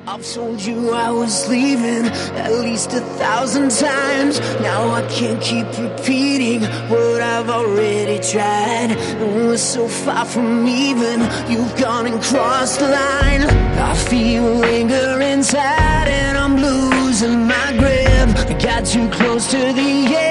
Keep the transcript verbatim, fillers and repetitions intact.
I've told you I was leaving at least a thousand times. Now I can't keep repeating what I've already tried. And we're so far from even, you've gone and crossed the line. I feel anger inside and I'm losing my grip. I got too close to the edge.